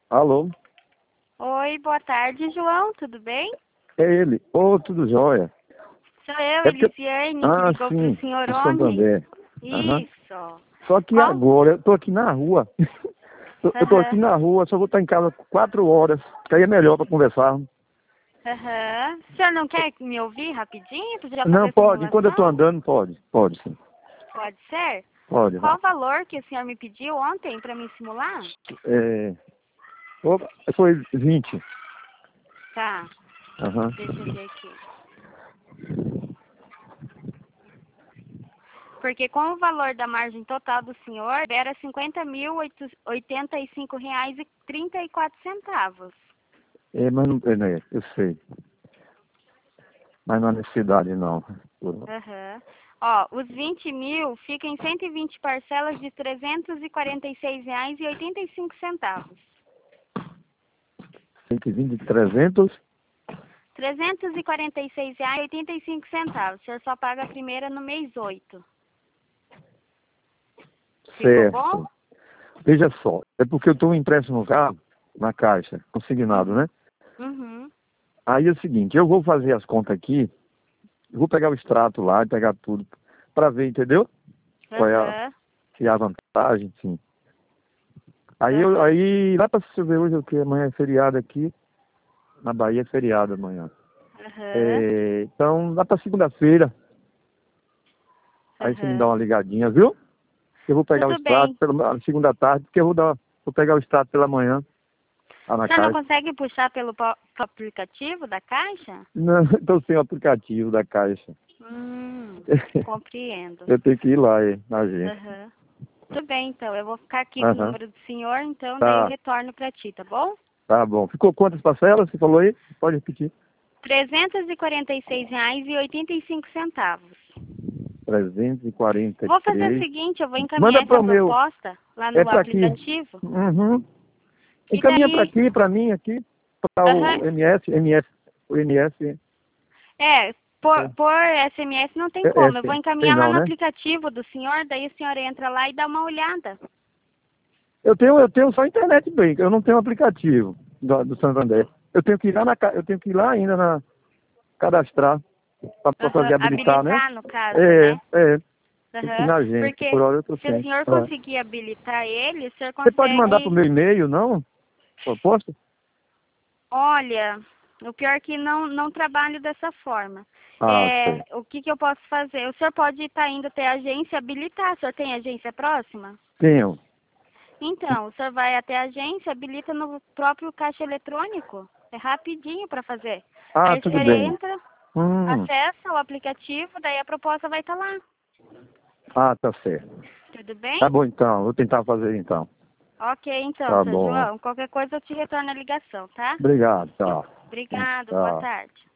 Alô? Oi, boa tarde, João, tudo bem? É ele. Ô, tudo jóia. Sou eu, É porque... Elisiane, que Ah, ligou sim. pro senhor Do ontem. Santander. Aham. Isso. Só que Qual? agora, eu tô aqui na rua. Eu tô aqui Aham, na rua, só vou estar em casa 4 horas. Que aí é melhor pra conversar. aham. O senhor não quer me ouvir rapidinho pra já Não, fazer pode. Enquanto eu tô simulação? andando, pode. Pode, sim. Pode ser? Pode, Qual vai. o valor que o senhor me pediu ontem pra me simular? É... Opa, foi 20. Tá, Aham. deixa eu ver aqui. Porque com o valor da margem total do senhor, era R$ 50.085,34. É, mas não, é, eu sei. Mas não há necessidade, não. Aham. Ó, os 20 mil ficam em 120 parcelas de R$ 346,85. 120 de 300. R$ 346,85. O senhor só paga a primeira no mês 8. Ficou bom? Certo. Veja só, é porque eu estou impresso no carro, na caixa, consignado, né? Uhum. Aí é o seguinte, eu vou fazer as contas aqui, eu vou pegar o extrato lá e pegar tudo para ver, entendeu? Qual é Aham. se há vantagem, sim. Aham. Aí lá para se ver hoje o que? Amanhã é feriado aqui, na Bahia é feriado amanhã. Aham. É, então, lá para segunda-feira, aí você me dá Aham. uma ligadinha, viu? Eu vou pegar o Tudo extrato bem. pela segunda tarde, porque vou pegar o extrato pela manhã, lá O na senhor não caixa. consegue puxar pelo aplicativo da Caixa? Não, estou sem o aplicativo da caixa. Compreendo. Eu tenho que ir lá, na agência. Aham. Tudo bem, então. Eu vou ficar aqui com o Aham. número do senhor, então daí eu Tá, retorno para ti, tá bom? tá bom. Ficou quantas parcelas? Você falou aí? Pode repetir. R$ 346,85. Vou fazer o 343. seguinte, eu vou Manda encaminhar para essa o meu. proposta lá É no para aqui. aplicativo. Uhum. E Encaminha para daí, aqui, para mim, aqui. Para aham, o MS, o MS. por SMS não tem É, como. Eu vou S, tem encaminhar lá não, no né? aplicativo do senhor, daí o senhor entra lá e dá uma olhada. Eu tenho só internet bem, eu não tenho aplicativo do Santander. Eu tenho que ir lá ainda na cadastrar para Aham, fazer habilitar, né? habilitar, no caso, É, né? é. Tem que ir Aham, na agência, porque por hora eu tô se o sem. senhor É. conseguir habilitar ele, o senhor Você pode mandar pro consegue. meu e-mail, não? Proposta? Olha, o pior é que não trabalho dessa forma. Ah, sei. O que que eu posso fazer? O senhor pode estar indo até a agência habilitar. O senhor tem agência próxima? Tenho. Então, o senhor vai até a agência, habilita no próprio caixa eletrônico. É rapidinho para fazer. Ah, Aí o tudo senhor bem. entra, Hum. acessa o aplicativo, daí a proposta vai estar lá. Ah, tá certo. Tudo bem? Tá bom então, vou tentar fazer então. Ok, então, Tá seu bom. João. Qualquer coisa eu te retorno a ligação, tá? Obrigado, tchau. Obrigado, boa Tchau. tarde.